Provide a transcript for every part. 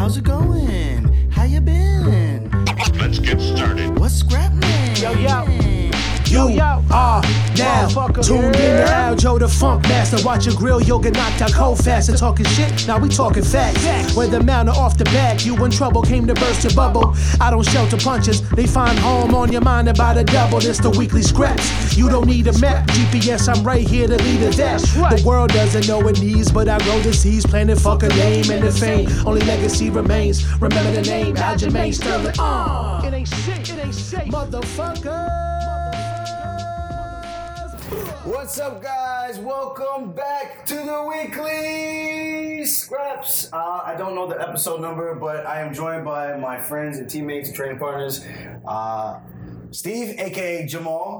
How's it going? How you been? Let's get started. What's scrapping? You are now tuned in to Aljo the Funk Master. Watch your grill, you'll get knocked out cold fast. And talking shit, now we talking facts. Whether mount or off the back, you in trouble, came to burst your bubble. I don't shelter punches, they find home on your mind about a double. This the weekly scraps. You don't need a map, GPS, I'm right here to lead a dash. The world doesn't know it needs, but I grow the seeds, planted fuck a name and the fame. Only legacy remains. Remember the name, Aljamain Sterling. It ain't shit, motherfucker. What's up, guys? Welcome back to the weekly scraps. I don't know the episode number, but I am joined by my friends and teammates and training partners, Steve, aka Jamal,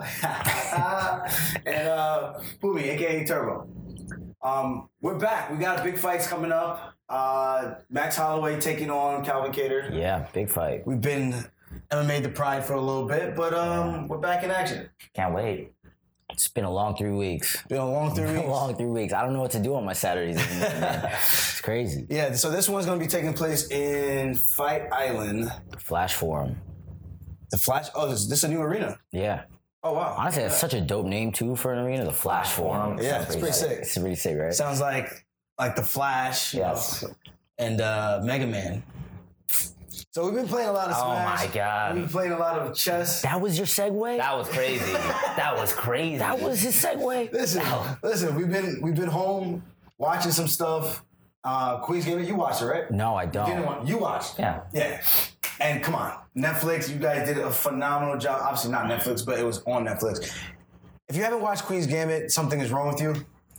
and Pumi, aka Turbo. We're back. We got big fights coming up. Max Holloway taking on Calvin Kattar. Yeah, big fight. We've been MMA the Pride for a little bit, but we're back in action. Can't wait. It's been a long 3 weeks. Been a long 3 weeks. A long 3 weeks. I don't know what to do on my Saturdays anymore, man. It's crazy. Yeah, so this one's going to be taking place in Fight Island. Flash Forum. The Flash? Oh, this is a new arena. Yeah. Oh, wow. Honestly, it's such a dope name, too, for an arena. The Flash Forum. Yeah, it's pretty sick. It's pretty sick, right? Sounds like The Flash. Yes. And Mega Man. So we've been playing a lot of Smash. Oh, my God. We've been playing a lot of chess. That was your segue? That was crazy. That was crazy. That was his segue? Listen, we've been home watching some stuff. Queen's Gambit, you watched it, right? No, I don't. You watched. Yeah. Yeah. And come on, Netflix, you guys did a phenomenal job. Obviously not Netflix, but it was on Netflix. If you haven't watched Queen's Gambit, something is wrong with you.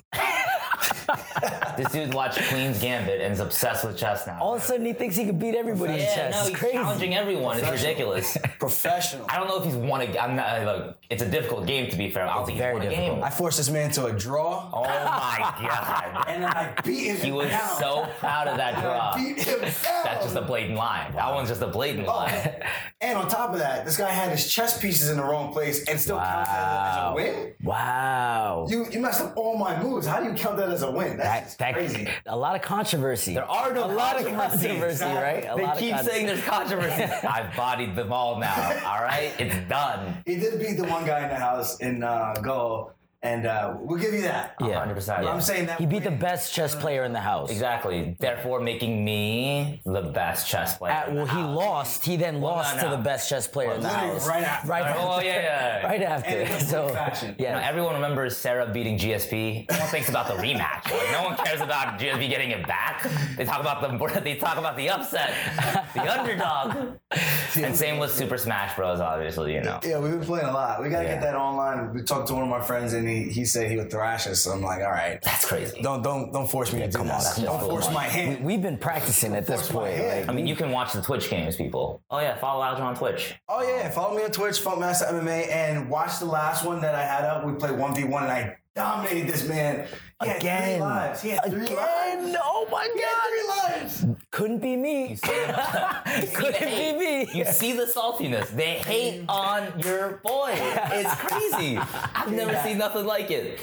This dude watched Queen's Gambit and is obsessed with chess now. All of a sudden, he thinks he can beat everybody in chess. No, It's he's crazy. challenging everyone. It's ridiculous. Professional. I don't know if he's won a game. I'm not, look, it's a difficult game, to be fair. I don't think he's very won a difficult. game. I forced this man to a draw. Oh, my God. And then I beat him He was down. so proud of that draw. Beat him down. That's just a blatant lie. That one's just a blatant lie. And on top of that, this guy had his chess pieces in the wrong place and still counted that as a win? Wow. You messed up all my moves. How do you count that as a win? That's crazy. A lot of controversy. There are no A lot of controversy, right? They keep saying there's controversy. I've bodied them all now, all right? It's done. He did beat the one guy in the house in Go, and we'll give you that. Yeah. 100%. But I'm saying that He beat the win- best chess player in the house. Exactly. Therefore, making me the best chess player. Well, he lost. He then lost to no. the best chess player in the Literally house. right after. Right after. Oh, yeah. Right after. And in So, fashion. You know, yeah. everyone remembers Sarah beating GSP. No one thinks about the rematch. Like, no one cares about GSP getting it back. They talk about the upset, the underdog. And same with Super Smash Bros. Obviously, you know. Yeah, we've been playing a lot. We gotta get that online. We talked to one of my friends, and he said he would thrash us. So I'm like, all right, That's crazy. don't force me to do this. Don't force my hand. We've been practicing at this Force my point. hand. Like, I mean, you can watch the Twitch games, people. Oh yeah, follow Aljo on Twitch. Oh yeah, follow me on Twitch, Funkmaster MMA, and watch the last one that I had up. We played 1v1, and I dominated this man. He had 3 lives. He had 3 lives. Oh my He had 3 lives. Couldn't be me. Couldn't be me. You see the saltiness. They hate on your boy. It's crazy. I've never seen nothing like it.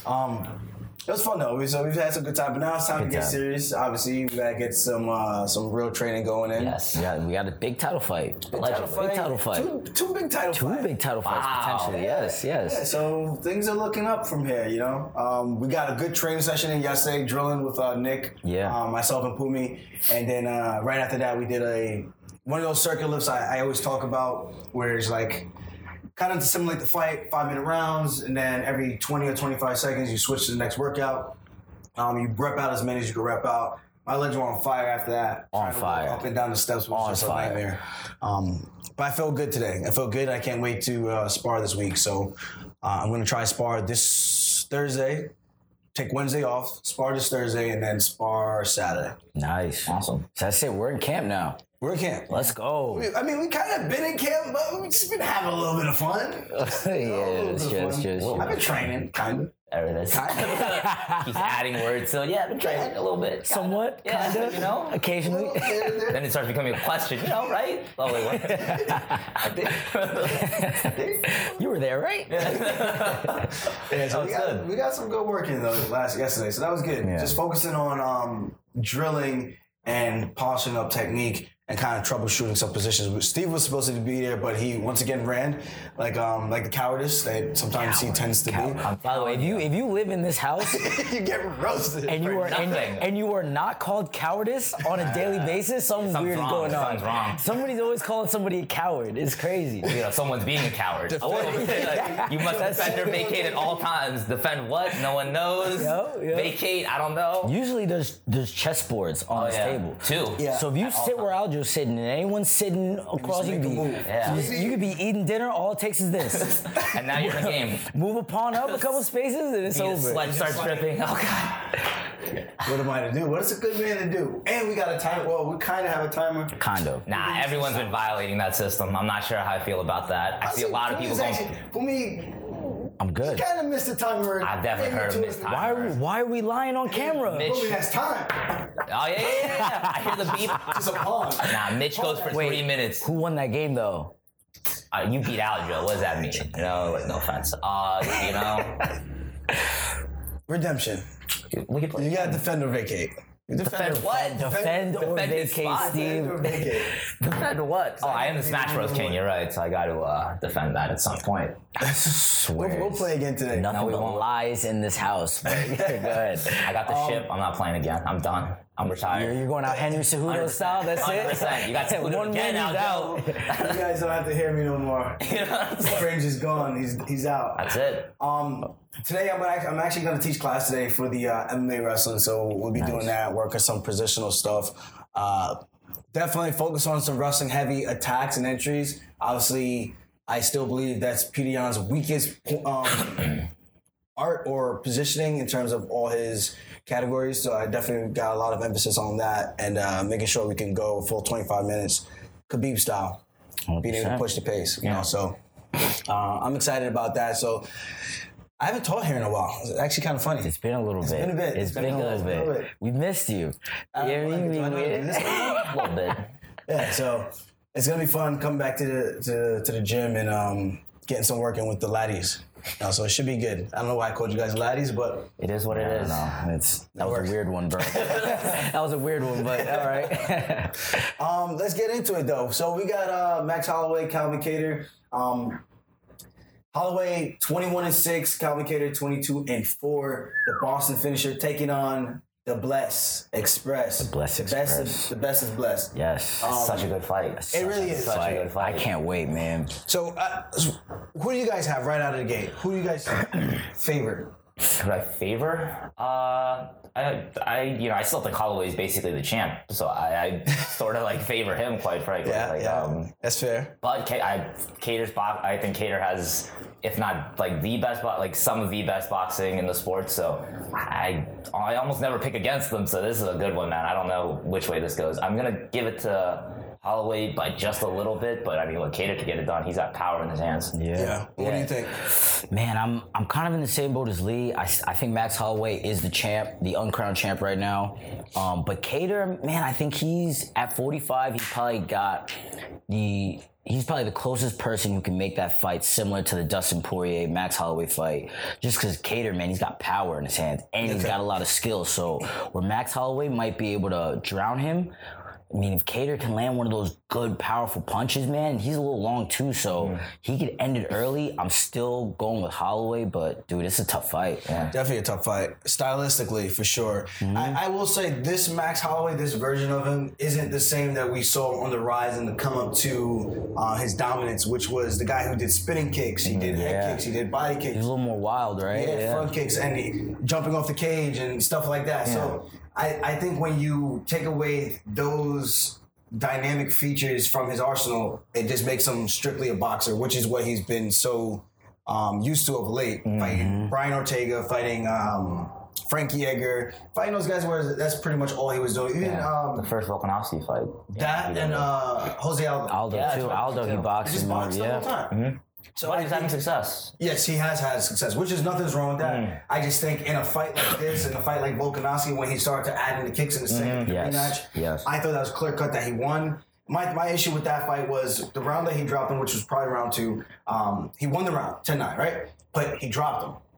It was fun though. We've had some good time, but now it's time to get time. serious. Obviously, we gotta get some real training going in. Yes. Yeah, we got a big title fight. Big title fight. Two big title Two fights. big title fights potentially. Yes, Yeah, yes. so things are looking up from here, you know. We got a good training session in yesterday, drilling with Nick, Yeah. myself and Pumi, and then right after that we did one of those circuit lifts I always talk about, where it's like kind of to simulate the fight, 5-minute rounds, and then every 20 or 25 seconds you switch to the next workout. You rep out as many as you can rep out. My legs were on fire after that. On Trying to fire. walk up and down the steps was On just fire. a nightmare. But I felt good today. I felt good. I can't wait to spar this week. So I'm going to try spar this Thursday. Take Wednesday off, spar this Thursday, and then spar Saturday. Nice. Awesome. So that's it. We're in camp now. We're in camp. Let's go. I mean, we kind of been in camp, but we've just been having a little bit of fun. It's just. I've been training, kind of. Keeps adding words. So yeah, I've been training a little bit. Somewhat, Yeah, kind of, you know? occasionally. Then it starts becoming a question, you know, right? Oh, wait, what? I think. You were there, right? Yeah, so we got some good work in though yesterday, so that was good. Yeah. Just focusing on drilling and polishing up technique and kind of troubleshooting some positions. Steve was supposed to be there, but he once again ran like the cowardice that sometimes he tends to be. By the way, if you live in this house You get roasted. and you are nothing. and you are not called cowardice on a daily basis, something weird is wrong, going on. something's wrong. Somebody's always calling somebody a coward. It's crazy. You know, someone's being a coward. Like, you must defend or vacate at all times. Defend what? No one knows. Yeah. Vacate? I don't know. Usually there's chessboards on this table. Two. Yeah. So if you sit where Aljo's sitting and anyone's sitting across, you make could a be, move. Yeah. you could be eating dinner. All it takes is this. And now you're in the game. Move a pawn up a couple spaces and it's The over. sledge starts dripping. Oh god. What am I to do? What's a good man to do? And we got a timer. Well, we kind of have a timer. Kind of. Nah, everyone's been violating that system. I'm not sure how I feel about that. I see a lot of people going. For me, I'm good. kind of missed the timer. I've definitely heard of Maybe missed two- time. Why are we lying on camera? Mitch- Bobby has time. Oh yeah. I hear the beep. It's a pawn. Nah, Mitch goes for 3 minutes. Who won that game though? You beat Aljo. What does that mean? You know, like no offense. You know, Redemption. we can play. You got to defend or vacate. You Defend what? Defend or defend his vacate, spot. Steve. or vacate. Defend what? Oh, I am the Smash Bros. King. You're right. So I got to defend that at some point. We'll play again today. Nothing No, we but won't. lies in this house. But go ahead. I got the ship. I'm not playing again. I'm done. I'm retired. You're going out Henry Cejudo style. That's it. 100%. You got Cejudo one again, man, he's Aljo. out. You guys don't have to hear me no more. Fringe is gone. He's out. That's it. Today I'm actually going to teach class today for the MMA wrestling, so we'll be doing that, work on some positional stuff. Definitely focus on some wrestling heavy attacks and entries. Obviously, I still believe that's Peter Yan's weakest art or positioning in terms of all his categories. So I definitely got a lot of emphasis on that and making sure we can go full 25 minutes, Khabib style, being able to 100%. push the pace. You know, so I'm excited about that. So I haven't taught here in a while. It's actually kind of funny. It's been a little bit. been a bit. It's been a little bit. We missed you. I don't like it. Do I know how to do this? A little bit. Yeah, so it's gonna be fun coming back to the gym and getting some work in with the laddies. So it should be good. I don't know why I called you guys laddies, but It is what it is. That was a weird one, bro. That was a weird one, but all right. let's get into it though. So we got Max Holloway, Calvin Kattar. Holloway 21-6, Calvin Kattar 22-4. The Boston finisher taking on the Bless Express. The Bless Express. The best is blessed. Yes. Such a good fight. It really is. Such a good fight. I can't wait, man. So who do you guys have right out of the gate? Who do you guys favor? Who do I favor? I still think Holloway's basically the champ, so I sort of like favor him, quite frankly. That's fair. But Kattar's box. I think Kattar has, if not like the best, like some of the best boxing in the sport. So I almost never pick against them. So this is a good one, man. I don't know which way this goes. I'm gonna give it to Holloway by just a little bit, but I mean, look, Kattar could get it done. He's got power in his hands. Yeah. What do you think? Man, I'm kind of in the same boat as Lee. I think Max Holloway is the champ, the uncrowned champ right now. But Kattar, man, I think he's at 45. He's probably the closest person who can make that fight similar to the Dustin Poirier Max Holloway fight. Just because Kattar, man, he's got power in his hands and he's got a lot of skill. So where Max Holloway might be able to drown him, I mean, if Kattar can land one of those good, powerful punches, man, he's a little long too, so he could end it early. I'm still going with Holloway, but dude, it's a tough fight. Yeah. Definitely a tough fight, stylistically for sure. I will say this Max Holloway, this version of him, isn't the same that we saw on the rise and the come up to his dominance, which was the guy who did spinning kicks, he did head kicks, he did body kicks. He's a little more wild, right? Yeah, front kicks and jumping off the cage and stuff like that. Yeah. So I think when you take away those dynamic features from his arsenal, it just makes him strictly a boxer, which is what he's been so used to of late. Fighting Brian Ortega, fighting Frankie Edgar, fighting those guys where that's pretty much all he was doing. Even The first Volkanovski fight. that and Jose Aldo. Aldo Yeah, too. that's right. Aldo, he He boxed just him. boxed the whole time. So But I he's having think- success. Yes, he has had success, which is nothing's wrong with that. I just think in a fight like this, in a fight like Volkanovski, when he started to add in the kicks in the second Yes, rematch, yes. I thought that was clear cut that he won. My issue with that fight was the round that he dropped him, which was probably round 2. He won the round, 10-9, right? But he dropped him.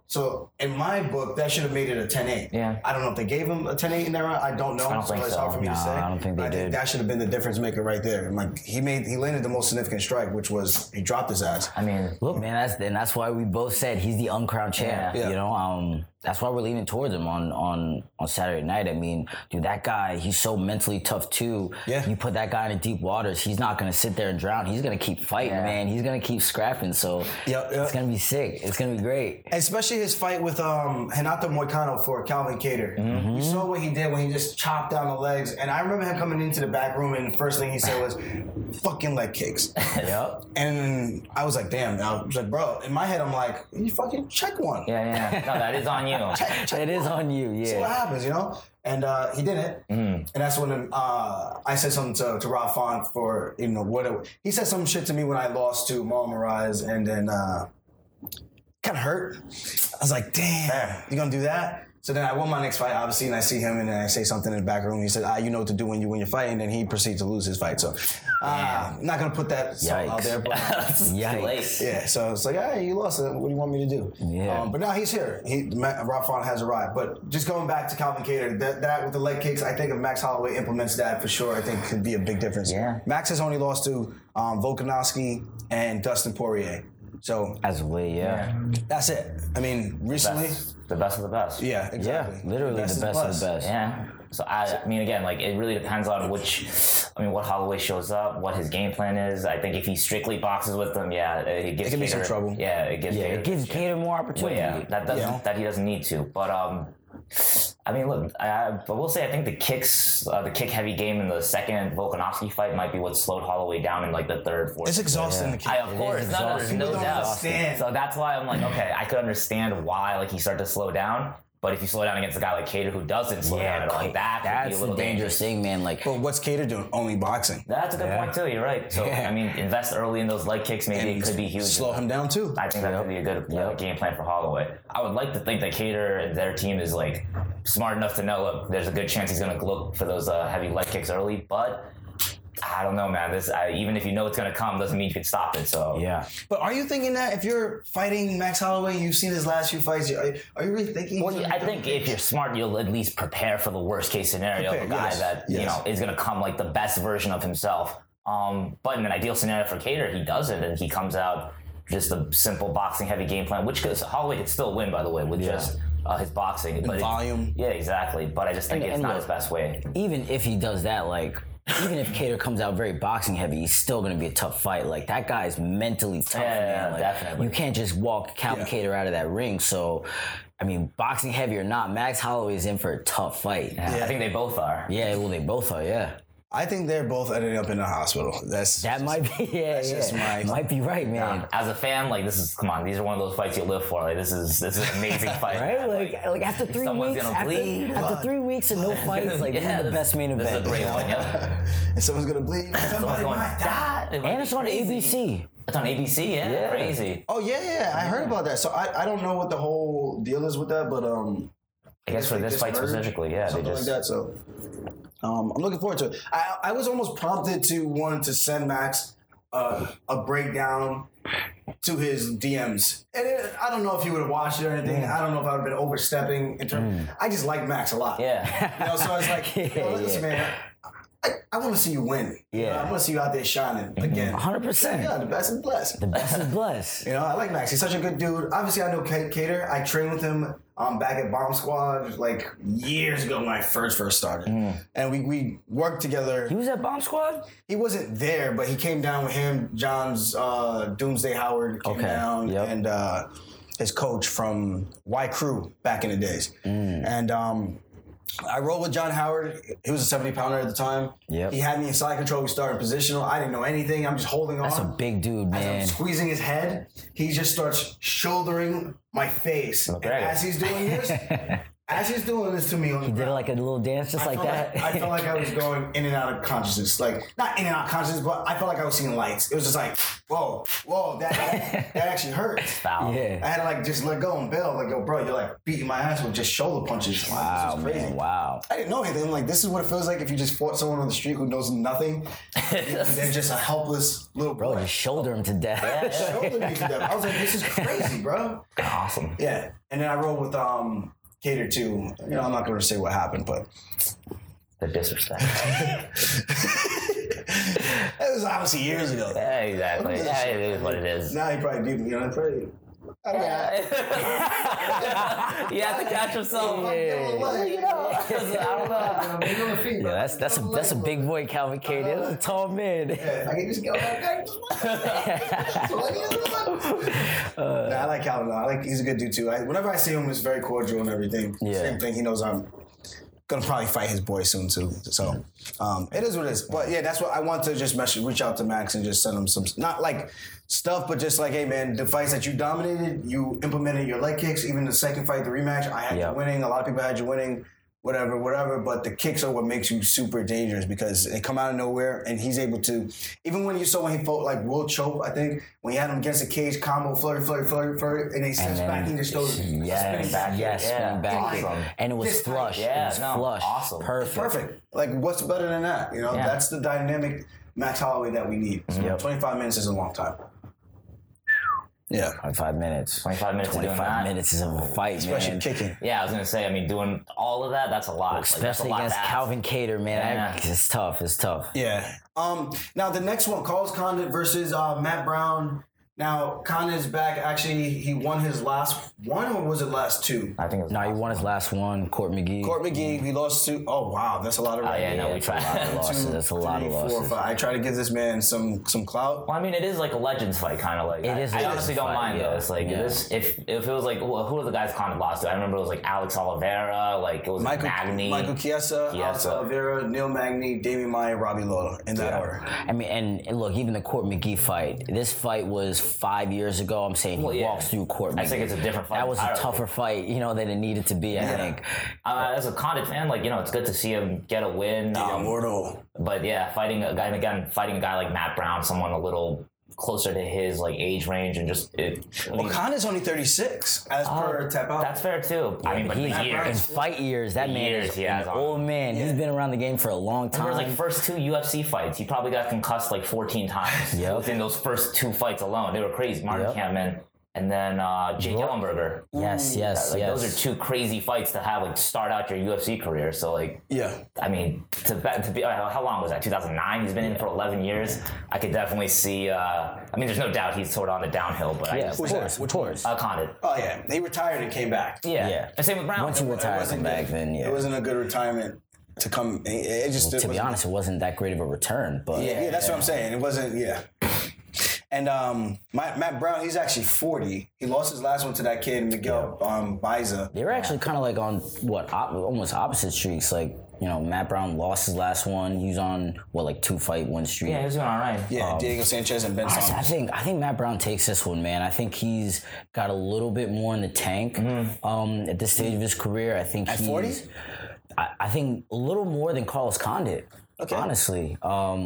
So in my book, that should have made it a 10-8. Yeah. I don't know if they gave him a 10-8 in that round. I don't know. I don't think it's so. hard for me to say. I don't think they I did. think that should have been the difference maker right there. And like he landed the most significant strike, which was he dropped his ass. I mean, Look, man, that's why we both said he's the uncrowned champ. Yeah. You know, that's why we're leaning towards him on Saturday night. I mean, dude, that guy, he's so mentally tough too. Yeah. You put that guy in deep waters, he's not gonna sit there and drown. He's gonna keep fighting, man. He's gonna keep scrapping. So it's gonna be sick. It's gonna be great. Especially his fight with Renato Moicano for Calvin Kattar. Mm-hmm. You saw what he did when he just chopped down the legs. And I remember him coming into the back room and the first thing he said was, fucking leg kicks. Yep. And I was like, damn. I was like, bro, in my head, I'm like, you fucking check one. yeah. No, that is on you. It is on you, See what yeah. happens, you know? And he didn't. And that's when I said something to Rob Font for, you know, he said some shit to me when I lost to Marlon Moraes, and then kind of hurt. I was like, damn, you gonna do that? So then I won my next fight, obviously, and I see him, and then I say something in the back room. He said, you know what to do when you win your fight, and then he proceeds to lose his fight. So I'm not gonna put that song out there, but Yikes. yeah. So it's like, hey, you lost it. What do you want me to do? Yeah. But now he's here. Rob Font has arrived. But just going back to Calvin Kattar, that with the leg kicks, I think if Max Holloway implements that for sure, I think could be a big difference. Yeah. Max has only lost to Volkanovski and Dustin Poirier. So As of late, yeah. that's it. I mean, recently, The best of the best. yeah, exactly. Yeah, literally the best of the best. Yeah. So I mean, again, like it really depends on what Holloway shows up, what his game plan is. I think if he strictly boxes with them, it gives It can be some Kattar- trouble. Yeah, it gives. Yeah, Kattar- it gives Kattar more Well, opportunity. yeah, that he doesn't need to. But I mean, look, but we'll say I think the kick heavy game in the second Volkanovski fight might be what slowed Holloway down in like the third, fourth. It's exhausting. The kid. Of course, there's no don't doubt. understand. So that's why I'm like, okay, I could understand why like he started to slow down. But if you slow down against a guy like Kattar who doesn't slow down at all, like that could be That's a the little dangerous thing, man. Like, But what's Kattar doing? Only boxing. That's a good point too. You're right. So Yeah. I mean, invest early in those leg kicks. Maybe And it could be huge. Slow him down too. I think that could be a good game plan for Holloway. I would like to think that Kattar and their team is like smart enough to know look, there's a good chance he's going to look for those heavy leg kicks early. But I don't know, man. Even if you know it's going to come, doesn't mean you can stop it. So yeah. But are you thinking that if you're fighting Max Holloway, you've seen his last few fights, are you really thinking? Well, I think if you're smart, you'll at least prepare for the worst case scenario of a guy that you know is going to come like the best version of himself. But in an ideal scenario for Kattar, he doesn't, and he comes out just a simple boxing heavy game plan, which Holloway could still win, by the way, with just his boxing. But volume. Yeah, exactly. But I just think it's not his best way. Even if he does that, like, even if Kattar comes out very boxing heavy, he's still going to be a tough fight. Like, that guy's mentally tough, man. Like, definitely. You can't just walk Calvin Kattar out of that ring. So, I mean, boxing heavy or not, Max Holloway is in for a tough fight. I think they both are. Yeah, well, they both are, yeah. I think they're both ending up in the hospital. That might be, just my- might be right, man. As a fan, like these are one of those fights you live for. Like this is an amazing fight. Right? Like after 3 someone's weeks, gonna bleed. after 3 weeks and no fights, like this is the best main This is event. a great one, yeah. And someone's gonna bleed. Someone's Somebody going, might die. "That?" And it's on ABC. It's on ABC, yeah. Crazy. Oh yeah, I heard about that. So I don't know what the whole deal is with that, but I guess for this fight specifically, yeah, they something just like that. So I'm looking forward to it. I was almost prompted to want to send Max a breakdown to his DMs, and I don't know if he would have watched it or anything. I don't know if I would have been overstepping in terms. I just like Max a lot. yeah. You know, so I was like, listen, man, I want to see you win. You know, I want to see you out there shining again. 100%. Yeah, the best is blessed. The best is blessed. You know, I like Max. He's such a good dude. Obviously, I know Kattar. I trained with him back at Bomb Squad like years ago when I first started. And we worked together. He was at Bomb Squad? He wasn't there, but he came down with him. John's Doomsday Howard came down, and his coach from Y Crew back in the days. And I rolled with John Howard. He was a 70-pounder at the time. Yep. He had me in side control. We started positional. I didn't know anything. I'm just holding on. That's a big dude, As I'm man. squeezing his head, he just starts shouldering my face. And as he's doing this, as he's doing this to me on the He did ground, like a little dance just like that. I felt like I was going in and out of consciousness. Like, not in and out of consciousness, but I felt like I was seeing lights. It was just like, whoa, that actually hurts. Foul. Yeah. I had to like just let go and bail. Like, yo, bro, you're like beating my ass with just shoulder punches. I'm like, Wow, this is crazy. man. Wow. I didn't know anything. I'm like, this is what it feels like if you just fought someone on the street who knows nothing. They're just a helpless little Bro, boy. just shoulder him to death. Shoulder me to death. I was like, this is crazy, bro. Awesome. Yeah. And then I rode with Cater too. You know, I'm not gonna say what happened, but The disrespect. it was obviously years ago. Yeah, exactly. Yeah, it is what it is. Now he probably beat me, you know, probably. You have to catch yourself. I don't know. Yeah, that's a big boy, Calvin Katie. That's a tall man. I can just go back there. I like Calvin though. He's a good dude too. Whenever I see him, it's very cordial and everything. Yeah. Same thing. He knows I'm gonna probably fight his boy soon too. So it is what it is. But yeah, that's what I want to just reach out to Max and just send him some, not like stuff, but just like, hey man, the fights that you dominated, you implemented your leg kicks. Even the second fight, the rematch, I had you winning. A lot of people had you winning. Whatever, but the kicks are what makes you super dangerous because they come out of nowhere and he's able to, even when he fought like Will Chope, I think, when he had him against the cage, combo, flurry, and he steps back and just goes spinning back. Spinning back. Awesome. And it was This flush. Yeah, it was no, flush. awesome. Perfect. Like, what's better than that? You know, Yeah. that's the dynamic Max Holloway that we need. 25 minutes is a long time. Yeah. 25 minutes. 25 minutes of doing 25 that. minutes is a fight, Especially man. kicking. Yeah, I was gonna say. I mean, doing all of that, that's a lot. Like, that's a Especially lot against to ask. Calvin Cater, man. Yeah. It's tough. Yeah. Now the next one, Carlos Condit versus Matt Brown. Now Condit's back. Actually, he won his last one, or was it last two? I think it was. No, he won his last one, Court McGee. Court McGee, he lost to. Oh wow, that's a lot of. yeah, no, we That's a tried. lot of losses. That's a lot of 3, 4, losses. 5. I try to give this man some clout. Well, I mean, it is like a Legends fight, kind of like. It is a I Legends honestly don't fight, mind yeah. this. Like Yeah. this, if it was like, who were the guys Condit lost to? I remember it was like Alex Oliveira, like it was Magny. Michael Chiesa, Alex Oliveira, Neil Magny, Damian Maia, Robbie Lawler, in that order. I mean, and look, even the Court McGee fight. This fight was 5 years ago. I'm saying he walks through Court McGee. I think it's a different fight That was a entirely. tougher fight, than it needed to be. I think. As a Condit fan, like it's good to see him get a win. Immortal. But yeah, fighting a guy like Matt Brown, someone a little closer to his like age range, and just Condit's only 36 as per Tap Out. that's fair too. I mean, but He's in years. fight years. That man Years is he has an on old man. He's been around the game for a long Remember time. his like first 2 UFC fights, he probably got concussed like 14 times. Yep. Within those first 2 fights alone, they were crazy. Martin Yep. Kampmann and then Jake Ellenberger. yes. Those are 2 crazy fights to have like start out your UFC career. So like, Yeah. I mean, to be how long was that? 2009. He's been in for 11 years. I could definitely see. I mean, there's no doubt he's sort of on the downhill, but I Yeah, just of course, of course. Condit. Oh yeah, he retired and came back. Yeah. Yeah. And same with Brown. Once you retire, wasn't come back, good. then It wasn't a good retirement to come. It just To be honest, it wasn't that great of a return, but Yeah, that's what I'm saying. It wasn't. Yeah. And Matt Brown, he's actually 40. He lost his last one to that kid Miguel Baiza. they were actually kind of like on almost opposite streaks. Like Matt Brown lost his last one. He was on 2-fight win streak. Yeah, he was doing all right. Yeah, Diego Sanchez and Ben Honestly, Saunders. I think Matt Brown takes this one, man. I think he's got a little bit more in the tank at this stage of his career. I think At he's 40? I think a little more than Carlos Condit. Okay. Honestly.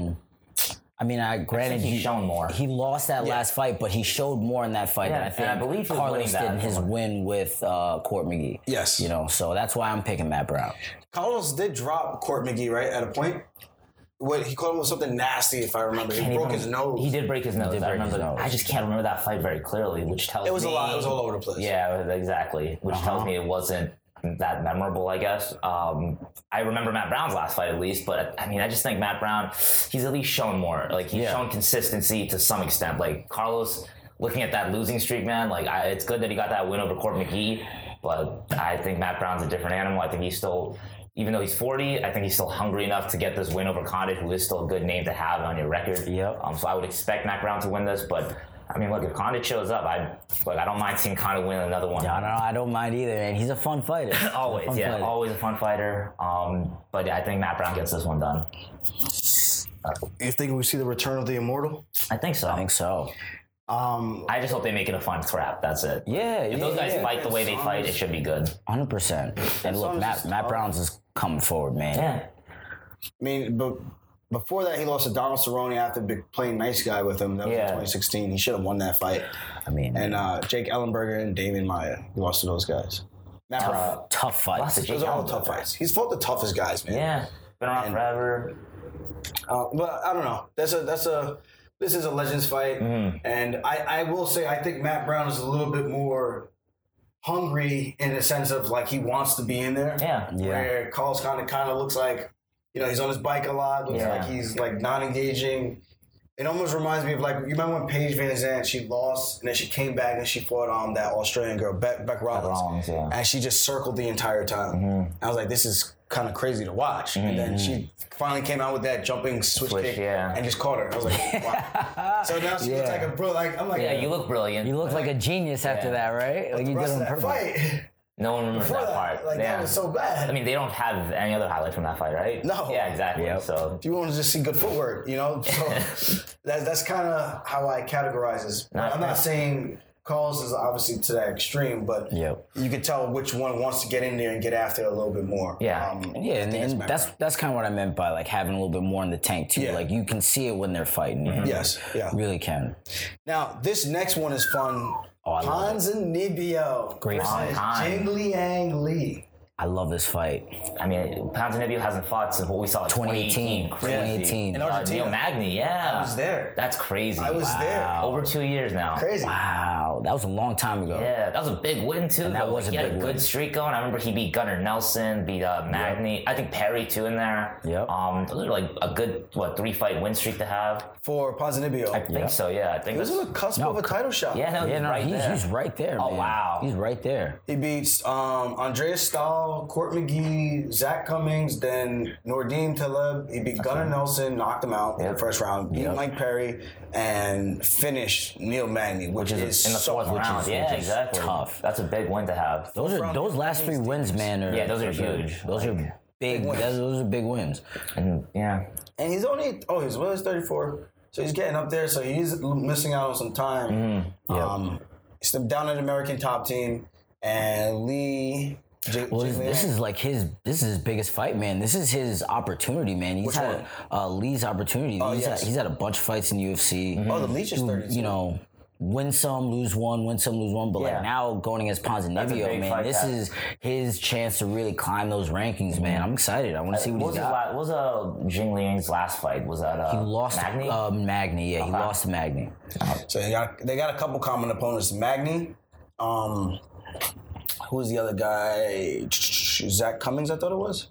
I mean, granted, he's shown more. He lost that last fight, but he showed more in that fight Yeah, than I and think I believe he was Carlos winning did that in his one. win with Court McGee. Yes. So that's why I'm picking Matt Brown. Carlos did drop Court McGee, right, at a point. What he called him was something nasty, if I remember. He broke his nose. He did break his nose. did I break his remember. nose. I just can't remember that fight very clearly, which tells It was me a lot. It was all over the place. Yeah, exactly. Which tells me it wasn't that memorable, I guess. I remember Matt Brown's last fight at least, but I mean, I just think Matt Brown, he's at least shown more. Like he's shown consistency to some extent. Like Carlos, looking at that losing streak, man, like it's good that he got that win over Court McGee, but I think Matt Brown's a different animal. I think he's still, even though he's 40, I think he's still hungry enough to get this win over Condit, who is still a good name to have on your record. Yep. So I would expect Matt Brown to win this, but I mean, look, if Condit shows up, I don't mind seeing Condit win another one. I don't mind either, man. He's a fun fighter. Always, always a fun fighter. But yeah, I think Matt Brown gets this one done. You think we see the return of the Immortal? I think so. I think so. I just hope they make it a fun scrap. That's it. Yeah, If those guys fight the way they Songs. fight, it should be good. 100%. And look, Songs Matt, is Matt tough. Brown's is coming forward, man. Yeah. I mean, but before that, he lost to Donald Cerrone after playing nice guy with him. That was in Yeah. 2016. He should have won that fight. I mean, And Jake Ellenberger and Damian Maya, he lost to those guys. Matt Brown. tough Lost fights. to Jake Those are all Ellenberger. tough fights. He's fought the toughest guys, man. Yeah. Been around forever. But I don't know. This is a Legends fight, and I will say I think Matt Brown is a little bit more hungry in the sense of like he wants to be in there. Yeah. Where Carl's kind of looks like, you know, he's on his bike a lot. Looks Yeah. like he's like non-engaging. It almost reminds me of like, you remember when Paige Van Zandt, she lost and then she came back and she fought that Australian girl, Beck Rollins. Rollins, yeah. And she just circled the entire time. I was like, this is kind of crazy to watch. And then she finally came out with that jumping switch kick yeah. and just caught her. I was like, wow. So now she looks like a bro. Like, I'm like, Yeah, you look brilliant. You look like a genius after that, right? Like the you did rest it of on that purpose. fight. No one remembers Before that part. Like, yeah. that was so bad. I mean, they don't have any other highlights from that fight, right? No. Yeah, exactly. Yep. So if you want to just see good footwork, you know? So that's kind of how I categorize this. I'm not saying Carl's is obviously to that extreme, but Yep. you can tell which one wants to get in there and get after it a little bit more. Yeah. Yeah, and, I think it's and Matt that's kind of what I meant by like having a little bit more in the tank too. Yeah. Like you can see it when they're fighting. You know? Yes, yeah. Really can. Now, this next one is fun. Oh, I love Ponzinibbio Great versus fight. Jingli Yang Lee. I love this fight. I mean, Ponzinibbio hasn't fought since what we saw in 2018. 2018. 2018. In Argentina. Neil Magny, yeah. I was there. That's crazy. I was there. Over 2 years now. Crazy. Wow, that was a long time ago. Yeah, that was a big win too. And that though. was a he had big a good win. streak going. I remember he beat Gunnar Nelson, beat Magny. I think Perry too in there. Yep. Those are like a good 3-fight win streak to have. For Ponzinibbio. I think so. Yeah, I think He was that's. on the cusp of a title shot. Yeah, no, Yeah, no, right there. he's right there. Oh, man. wow. He's right there. He beats Andreas Stahl, Court McGee, Zach Cummings, then Nordine Taleb. He beat Gunnar Nelson, knocked him out in the first round, beat Mike Perry, and finished Neil Magny, which is in the so fourth round. Yeah, which is exactly. tough. That's a big win to have. Those last 3 wins, man. Are, Yeah, those are huge. Those are big. Those are big wins. And yeah, And he's only, he's 34. So he's getting up there, so he's missing out on some time. He's down in the American top team, and Lee. Well, this is like his biggest fight, man. This is his opportunity, man. He's Which had Lee's opportunity. Yes. He's had a bunch of fights in UFC. Oh, the Leech is 32. You know, win some, lose one, win some, lose one. But Yeah. like now going against That's a Ponzinibbio, big man, fight, this Pat. is his chance to really climb those rankings, man. I'm excited. I want to see what, what was he's his got. what was Jing Liang's last fight? Was that He lost Magny? Magny. Yeah, he lost to Magny. So they got a couple common opponents. Magny, who's the other guy? Zach Cummings, I thought it was.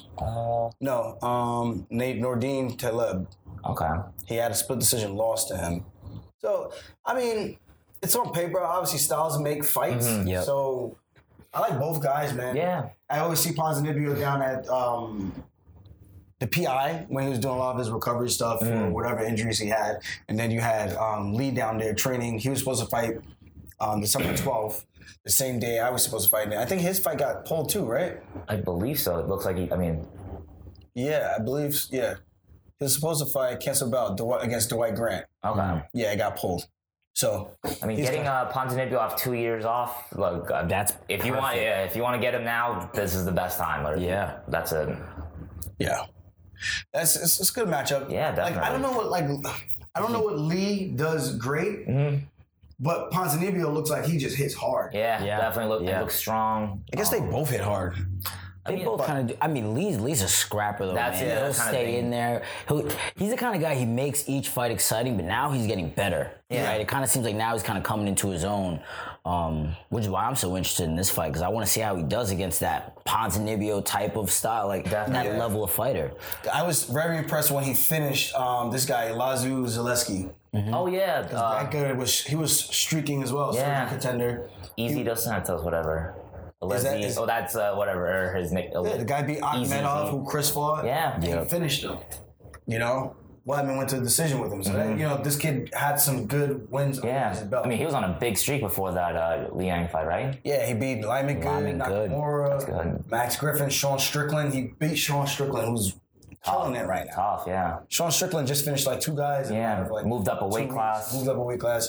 No, Nate Nordine Taleb. Okay. He had a split decision loss to him. So, I mean, it's on paper. Obviously, styles make fights. Yep. So, I like both guys, man. Yeah. I always see Ponzinibbio down at the PI when he was doing a lot of his recovery stuff or whatever injuries he had. And then you had Lee down there training. He was supposed to fight December 12th, the same day I was supposed to fight. I think his fight got pulled too, right? I believe so. It looks like Yeah, I believe, yeah. He was supposed to fight cancel bout against Dwight Grant. okay. Yeah, it got pulled. So, I mean, he's getting Ponzinibbio off 2 years off, like That's if you want, perfect. if you want to get him now, this is the best time. Or, Yeah. that's it. yeah. It's a good matchup. Yeah, Like, I don't know what Lee does great, but Ponzinibbio looks like he just hits hard. Yeah, Yeah. definitely Yeah. looks strong. I guess they both hit hard. They both kind of do. I mean, Lee's a scrapper though, That's man. it, He'll that kinda stay thing. in there. He's the kind of guy, he makes each fight exciting, but now he's getting better. Yeah. Right? It kind of seems like now he's kind of coming into his own, which is why I'm so interested in this fight, because I want to see how he does against that Ponzinibbio type of style, like that Definitely. level of fighter. I was very impressed when he finished this guy, Lazu Zaleski. Oh yeah, That guy was streaking as well. Yeah. Surgeon contender. Easy dos Santos, whatever. is- That's whatever his nick. Yeah, the guy beat Easy. Akhmedov, who Chris fought. Yeah. And he finished him. You know? Weidman went to a decision with him. So, that, this kid had some good wins under his Yeah, belt. I mean, he was on a big streak before that Liang fight, right? Yeah, he beat Lyman Good, Lyman Good. Nakamura, good. Max Griffin, Sean Strickland. He beat Sean Strickland, who's killing it right now. Tough, yeah. Sean Strickland just finished like 2 guys. Yeah, out of, like, moved up a 2 weight weeks. class. Moved up a weight class.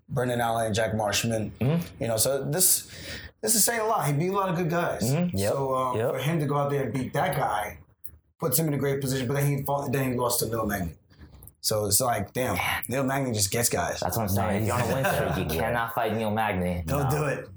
Brendan Allen and Jack Marshman. Mm-hmm. You know, so this is saying a lot. He beat a lot of good guys. Mm-hmm. Yep. So for him to go out there and beat that guy puts him in a great position. But then he lost to Neil Magny. So it's like, damn, Neil Magny just gets guys. That's what I'm saying. If you're on a win streak, you cannot fight Neil Magny. Don't do it.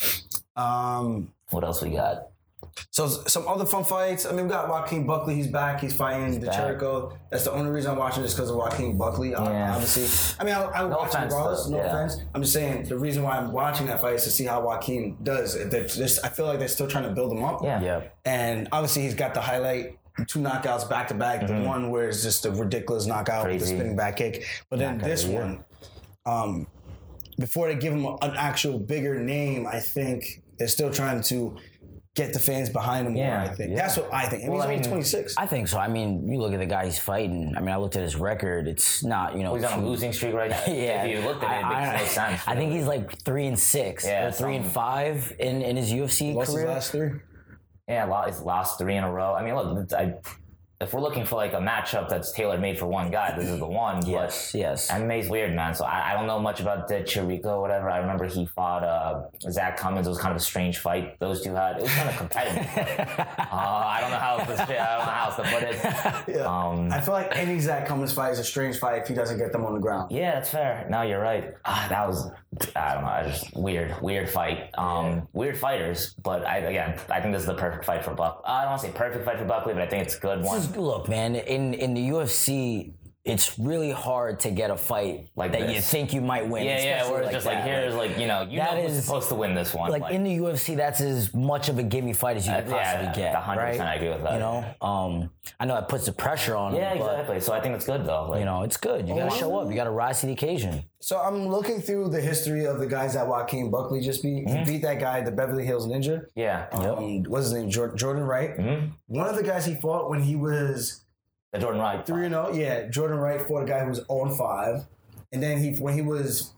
What else we got? So some other fun fights. I mean, we got Joaquin Buckley. He's back. He's fighting DeChirico. That's the only reason I'm watching this because of Joaquin Buckley. Obviously, I mean, I No watch him offense, regardless. though. No Yeah. offense. I'm just saying the reason why I'm watching that fight is to see how Joaquin does. I feel like they're still trying to build him up. Yeah. Yep. And obviously, he's got the highlight. 2 knockouts back to back. The one where it's just a ridiculous knockout with the Crazy. spinning back kick. But then this one, before they give him an actual bigger name, I think they're still trying to get the fans behind him more, Yeah. I think. That's what I think. And he's only 26. I think so. I mean, you look at the guy he's fighting. I mean, I looked at his record. It's not, you know. He's on a too- losing streak right now. Yeah, If you looked at it, it makes no sense. I think he's like 3-6 Yeah, or 3-5 in his UFC Lost his career. last 3. Yeah, he's lost 3 in a row. I mean, look, if we're looking for like a matchup that's tailor-made for one guy, this is the one. Yes, yes. MMA's weird, man. So I don't know much about DeChirico or whatever. I remember he fought Zach Cummins. It was kind of a strange fight those two had. It was kind of competitive. I don't know how else to put it. Yeah. I feel like any Zach Cummins fight is a strange fight if he doesn't get them on the ground. Yeah, that's fair. No, you're right. That was, I don't know, just weird fight. Weird fighters, but I think this is the perfect fight for Buckley. I don't want to say perfect fight for Buckley, but I think it's a good one. Look, man, in the UFC, it's really hard to get a fight Like that this. you think you might win. Yeah, especially where it's like just that. like, here's like, you know who's is- supposed to win this one. Like in the UFC, that's as much of a gimme fight as you could possibly get. 100% right? I agree with that. You know, I know that puts the pressure on him. Yeah, but, exactly. So I think it's good though. Like, you know, it's good. You gotta show up. You gotta rise to the occasion. So I'm looking through the history of the guys that Joaquin Buckley just beat. He beat that guy, the Beverly Hills Ninja. yeah. What's his name? Jordan Wright. One of the guys he fought when he was The Jordan Wright. 3-0. Yeah, Jordan Wright fought a guy who was 0-5. And then when he was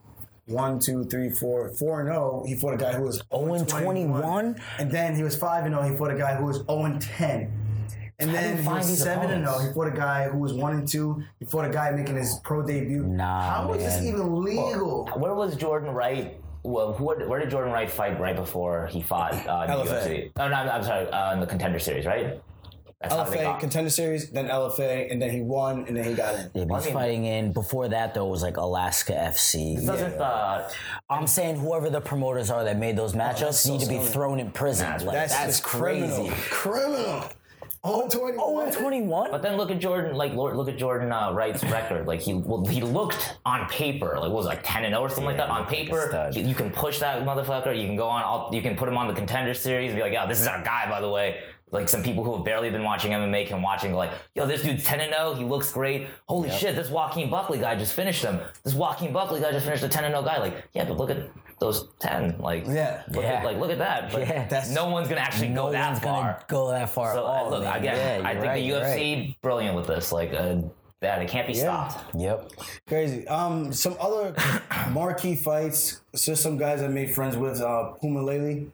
4-0, he fought a guy who was 0-21? And then he was 5-0, he fought a guy who was 0-10. And then he find was these 7-0, opponents? he fought a guy who was 1-2. He fought a guy making his pro debut. How is this man. even legal? Where was Jordan Wright? Well, where did Jordan Wright fight right before he fought in the LFA. UFC? Oh, no, I'm sorry, in the Contender Series, right? That's how they LFA got. Contender Series, then LFA, and then he won, and then he got in. Yeah, but he's fighting in. Before that, though, it was like Alaska FC. Doesn't I'm saying whoever the promoters are that made those matchups so need to be sorry. thrown in prison. That's just crazy. Criminal. 0-21. 0-21? But then look at Jordan, Wright's record. Like he looked on paper, like what was it, like 10-0 or something like that. On paper, stud. you can push that motherfucker. You can go on. You can put him on the Contender Series. And be like, yo, this is our guy, by the way. Like some people who have barely been watching MMA can watch and go like, yo, this dude's 10-0. He looks great. Holy shit, this Joaquin Buckley guy just finished him. This Joaquin Buckley guy just finished a 10-0 guy. Like, yeah, but look at those 10. Like, look at that. But no one's gonna actually No go that one's far. gonna go that far. So at all, look, man. again, Yeah, I you're think right, the you're UFC right. brilliant with this. Like, that it can't be stopped. Yep. Crazy. Some other marquee fights. Just some guys I made friends with. Puma Lele.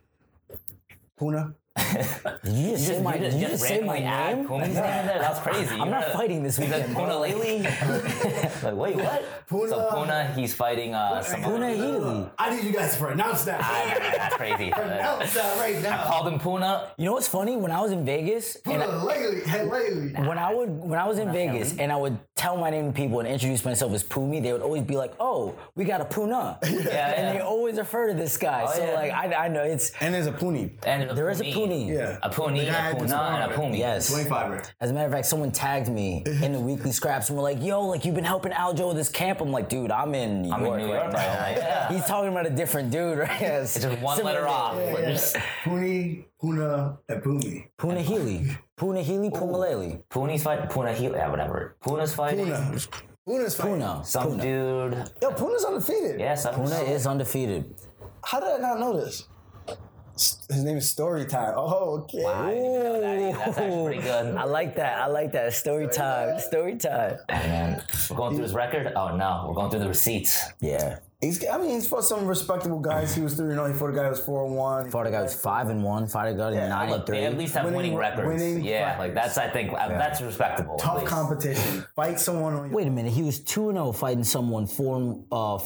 Puna. Did you just say my You just say my randomly add name? Puna's name in there? That's crazy. I'm not fighting this weekend, Puna bro. lately? Like, wait, what? Puna. So Puna, he's fighting some Puna other- Healy. I need you guys to pronounce that. That's crazy. Pronounce that right now. Called him Puna. You know what's funny? When I was in Vegas, and Puna Lele. when I was in Vegas and I would tell my name to people and introduce myself as Pumi, they would always be like, "Oh, we got a Puna," and they always refer to this guy. Oh, so yeah. like I know it's And there's a Puni. And there is a Puni. Yeah. A Puni, The guy a that's Puna, and a smart. Pumi. Yes. 25er. As a matter of fact, someone tagged me in the weekly scraps and were like, "Yo, like you've been helping Aljo with this camp." I'm like, "Dude, I'm in New York New right York now." right now, yeah. He's talking about a different dude, right? Yes. It's just one letter off. But just Puni, Puna, and Pumi. Puna Healy, Puma Lele, Puni's fighting. Puna Healy. Yeah, whatever. Puna's fighting. Puna's fighting. Puna. Some Puna. dude. Yo, Puna's undefeated. Yeah, some Puna is undefeated. How did I not know this? His name is Storytime. Oh, okay. That's actually pretty good. I like that. Story time. Man, we're going through his record. Oh no, we're going through the receipts. Yeah. He's fought some respectable guys. He was 3-0. He fought a guy who was 4-1. Fought a guy who's 5-1. Fought a guy who's 9-3. They at least have winning records. fight. Like that's, I think, that's respectable. at Tough least. competition. Fight someone on your Wait a minute, he was 2-0 fighting someone 5-1,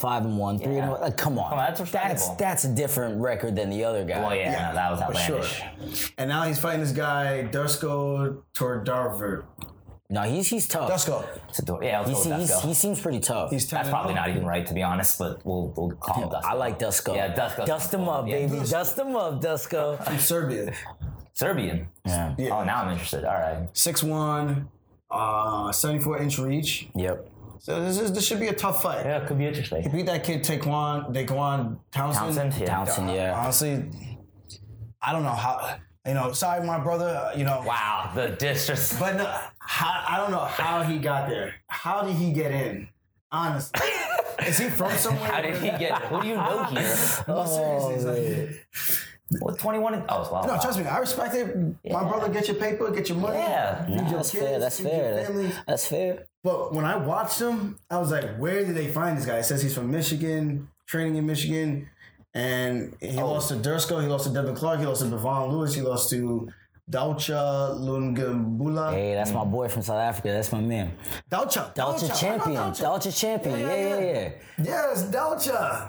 3-0. Like, come on. Come on, that's respectable. That's a different record than the other guy. Well, yeah, no, that was for outlandish. sure. And now he's fighting this guy, Dusko Tordarver. No, he's tough. Dusko. Yeah, let's go with Dusko. He seems pretty tough. He's That's probably not even right, to be honest, but we'll call him Dusko. I like Dusko. Yeah, Dusko. Dust him up, baby. Dust him up, Dusko. From Serbia. Serbian. Yeah. Oh, now I'm interested. All right. 6'1", 74-inch reach. Yep. So this should be a tough fight. Yeah, it could be interesting. He beat that kid Daquan Townsend. Townsend? Yeah. Townsend, yeah. Honestly, I don't know how. Sorry, my brother. Wow, the disrespect. But no, I don't know how he got there. How did he get in? Honestly, is he from somewhere? How did he get? Who do you know here? No, seriously. What 21? Wow. No, trust me. I respect it. My brother, get your paper, get your money. Yeah. feed your That's kids, fair. That's feed your fair. family. That's fair. But when I watched him, I was like, where did they find this guy? It says he's from Michigan, training in Michigan. And he lost to Dursko, he lost to Devin Clark, he lost to Bevon Lewis, he lost to Daucha Lungambula. Hey, that's my boy from South Africa. That's my man. Daucha Champion. Daucha Champion. Yeah. Yes, Daucha.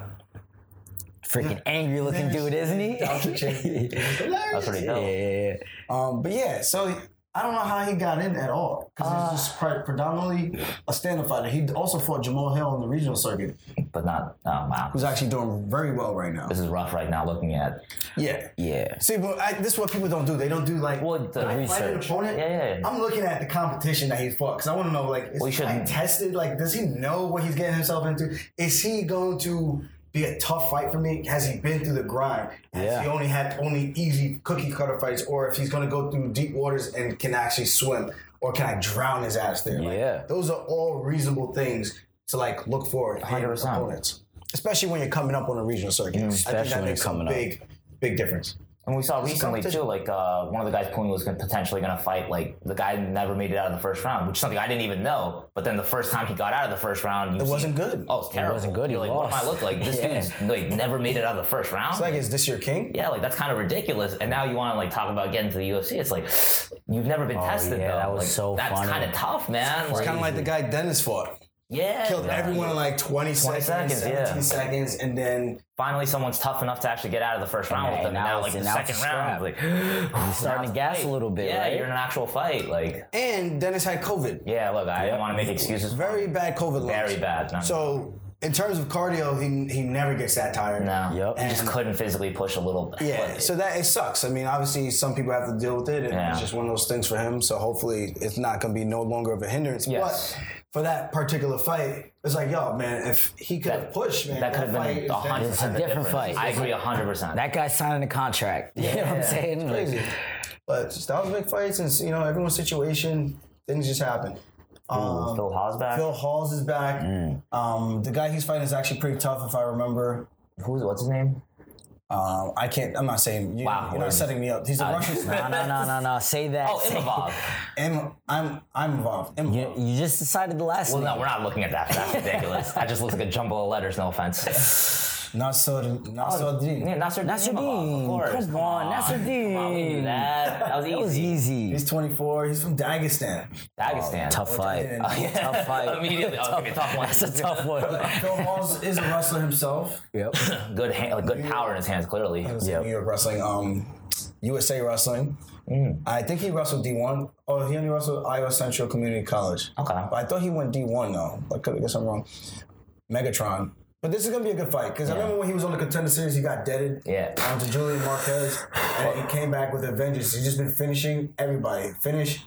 Freaking angry looking dude, isn't he? Daucha Champion. That's pretty dope. Yeah. But yeah, so I don't know how he got in at all. Because he's just predominantly a stand-up fighter. He also fought Jamal Hill on the regional circuit, But not. Oh, wow. who's actually doing very well right now. This is rough right now looking at. Yeah. Yeah. See, but this is what people don't do. They don't do like Well, the when I fight an research. opponent. Yeah. I'm looking at the competition that he's fought because I want to know like is We he shouldn't- like, tested? Like, does he know what he's getting himself into? Is he going to be a tough fight for me? Has he been through the grind? Has he only had easy cookie cutter fights, or if he's going to go through deep waters and can actually swim, or can I drown his ass there? Like, Yeah. those are all reasonable things to like look for in 100%. opponents, especially when you're coming up on a regional circuit. I think Especially that when makes you're a coming up. big difference. And we saw recently competition. too, like one of the guys Puni was potentially going to fight. Like the guy never made it out of the first round, which is something I didn't even know. But then the first time he got out of the first round, It wasn't good. Oh, it's terrible. wasn't good, he You're like, what am I lost. look like? This Yeah. dude's like never made it out of the first round. It's like, is this your king? Yeah, like that's kind of ridiculous. And now you want to like talk about getting to the UFC. It's like you've never been tested yeah, though. that was Like, so that's funny. kind of tough, man. It's kind of like the guy Dennis fought. yeah, Killed everyone in like 20 seconds, 17 seconds, and then Finally, someone's tough enough to actually get out of the first round with them. And now, like the second round, like He's starting to gas a little bit, yeah, right? you're in an actual fight. Like, and Dennis had COVID. yeah, look, I don't want to make excuses. Very bad COVID. Very loss. bad. No. So in terms of cardio, he never gets that tired. No, Yep. he just And- couldn't physically push a little bit. Yeah, so that it sucks. I mean, obviously, some people have to deal with it, and Yeah. it's just one of those things for him. So hopefully, it's not going to be no longer of a hindrance. Yes. But for that particular fight, it's like, yo, man, if he could have pushed, man, that could have fight been is 100%. It's a different fight. I agree 100%. That guy's signing a contract. You know what I'm saying? Like, crazy. But styles make fights, and everyone's situation, things just happen. Phil Hawes back. Phil Halls is back. The guy he's fighting is actually pretty tough, if I remember. What's his name? I can't. I'm not saying you're not setting me up. He's a Russian. No. Say that. Oh, Say- Imavov. I'm involved. You just decided the last Well, name. no, we're not looking at that. That's ridiculous. That just looks like a jumble of letters. No offense. Nasruddin. Yeah, Nasruddin. Nasruddin. Of course. Come on, Nasruddin. Come on, we can do that. That was easy. He's 24. He's from Dagestan. Dagestan. Tough fight. Oh, Tough fight. Immediately. Oh, it's gonna be a tough one. That's a tough one. Phil Halls is a wrestler himself. Yep. Good power in his hands, clearly. He was in New York Wrestling, USA Wrestling. I think he wrestled D1. Oh, he only wrestled Iowa Central Community College. Okay. But I thought he went D1 though. I guess I'm wrong. Megatron. But this is gonna be a good fight because I remember when he was on the Contender Series, he got deaded. Yeah. To Julian Marquez, and he came back with a vengeance. He's just been finishing everybody. Finish.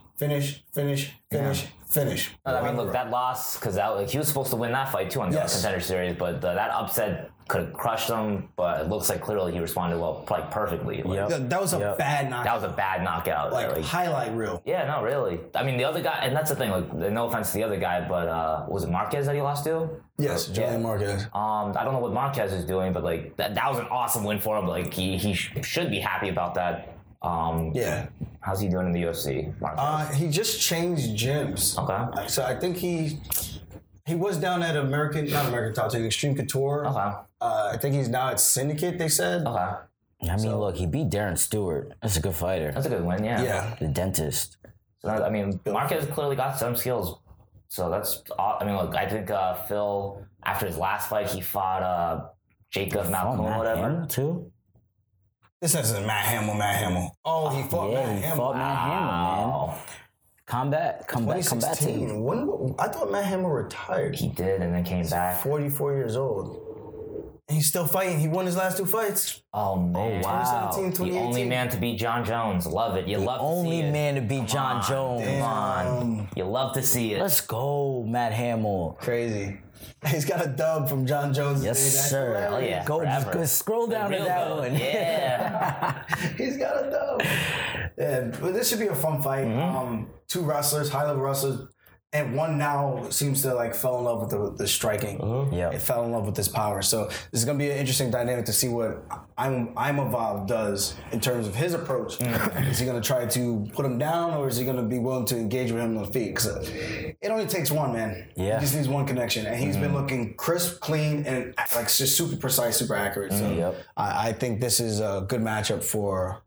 I mean, look, that loss, because he was supposed to win that fight too on the Yes. Contender Series, but that upset could have crushed him. But it looks like clearly he responded perfectly. Like, That was a bad knockout. That was a bad knockout. like highlight reel. Yeah, no, really. I mean, the other guy, and that's the thing. Like, no offense to the other guy, but was it Marquez that he lost to? Yes, Julian Marquez. I don't know what Marquez is doing, but like that was an awesome win for him. Like he should be happy about that. Yeah. How's he doing in the UFC? Marquez? He just changed gyms. Okay. So I think he He was down at not American Top Team, Extreme Couture. Okay. I think he's now at Syndicate, they said. Okay. I mean, look, he beat Darren Stewart. That's a good fighter. That's a good win, yeah. Yeah. The dentist. So I mean, Marquez clearly got some skills. So that's. I mean, look, I think Phil, after his last fight, he fought Jacob Malcolm or whatever. Hamill too? This isn't Matt Hamill. Oh, he fought Matt he Hamill. fought Matt Hamill, man. Come back team. 2016. I thought Matt Hamill retired. He did, and then came back. 44 years old. And he's still fighting. He won his last 2 fights. Oh, man. wow. 2017, The 2018. only man to beat John Jones. Love it. You love to see Only it. man to beat John Jones. Come on. You love to see it. Let's go, Matt Hamill. Crazy. He's got a dub from John Jones. Yes, That's sir. hilarious. Oh, yeah. Go, Forever. just scroll down to Real that good. one. Yeah. He's got a dub. Yeah, but this should be a fun fight. 2 wrestlers, high-level wrestlers, and one now seems to like fell in love with the striking. Yep. It fell in love with this power. So this is gonna be an interesting dynamic to see what I'm Evolve does in terms of his approach. Is he gonna try to put him down, or is he gonna be willing to engage with him on the feet? Because it only takes one, man. Yeah. He just needs one connection, and he's been looking crisp, clean, and like just super precise, super accurate. So Yep. I think this is a good matchup for.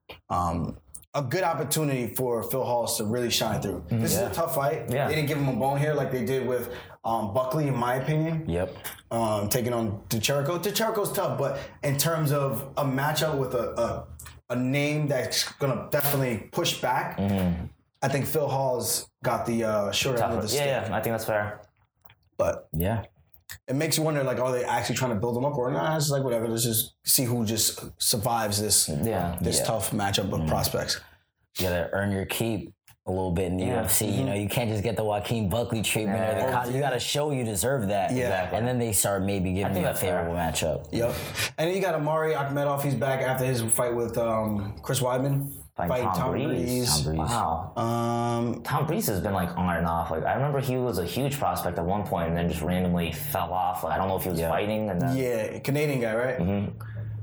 A good opportunity for Phil Halls to really shine through. This is a tough fight. Yeah. They didn't give him a bone here like they did with Buckley, in my opinion. Yep. Taking on DeCherico. DeCherico's tough, but in terms of a matchup with a name that's gonna definitely push back, I think Phil Halls got the short end of the stick. Yeah, I think that's fair. But Yeah. it makes you wonder, like, are they actually trying to build them up or not? It's like whatever. Let's just see who just survives this Yeah. tough matchup of prospects. You gotta earn your keep a little bit in the UFC. You know, you can't just get the Joaquin Buckley treatment or the you gotta show you deserve that. Yeah. And then they start maybe giving think you a that's fair. favorable matchup. Yep. And then you got Amari Akhmedov. He's back after his fight with Chris Weidman. Fighting Tom Breeze. Tom Breeze. Wow. Tom Breeze has been like on and off. Like I remember he was a huge prospect at one point and then just randomly fell off. Like I don't know if he was fighting and then Yeah, Canadian guy, right?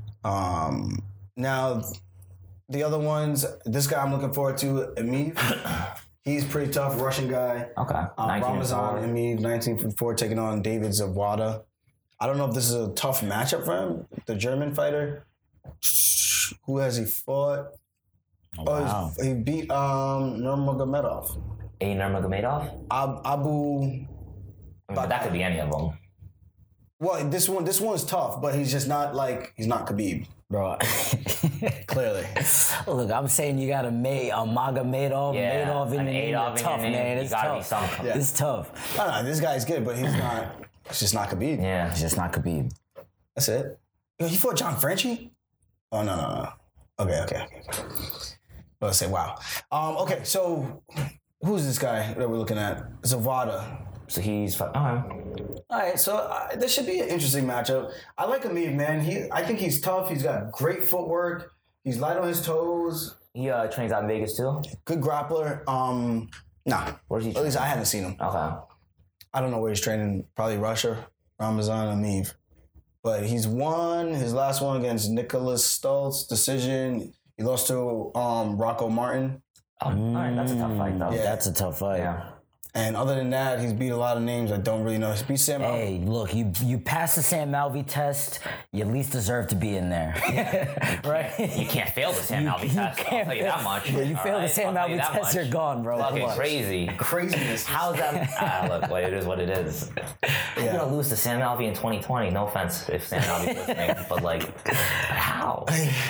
Now, the other ones, this guy I'm looking forward to, Amiv. He's pretty tough, Russian guy. Okay. 19 Ramazan and Amiv, 1954, taking on David Zawada. I don't know if this is a tough matchup for him, the German fighter. Who has he fought? Wow. He beat Nurmagomedov. A Nurmagomedov? Abu. But that could be any of them. Well, this one's tough, but he's just not he's not Khabib. Bro. Clearly. Look, I'm saying you gotta Magomedov, Yeah, Madoff in an the name. Adolf It's in your tough, name. man. You It's gotta be tough. something. Yeah. It's tough. No, this guy's good, but he's not. It's just not Khabib. Yeah. It's just not Khabib. That's it. Yo, he fought John Frenchie? Oh, no. Okay. Let's say, wow. Okay, so who's this guy that we're looking at? Zavada. So he's okay. All right, so this should be an interesting matchup. I like Amiv, man. I think he's tough. He's got great footwork. He's light on his toes. He trains out in Vegas too? Good grappler. Nah. Where's he At least I haven't seen him. Okay. I don't know where he's training. Probably Russia. Ramazan Amiv. But he's won his last one against Nicholas Stoltz. Decision. He lost to Rocco Martin. Oh, all right, that's a tough fight though. Yeah. That's a tough fight. Yeah. And other than that, he's beat a lot of names I don't really know. He's beat Sam Alvey. Hey, look, you passed the Sam Alvey test, you at least deserve to be in there. Right? You can't fail the Sam Alvey test. I'll tell you that much. Yeah, you All fail the right? Sam I'll tell you Alvey that test, much. you're gone, bro. Fucking Come on. crazy. Craziness. How's that? Look, well, it is what it is. I'm gonna lose to Sam Alvey in 2020. No offense if Sam Alvey's listening, but like, how?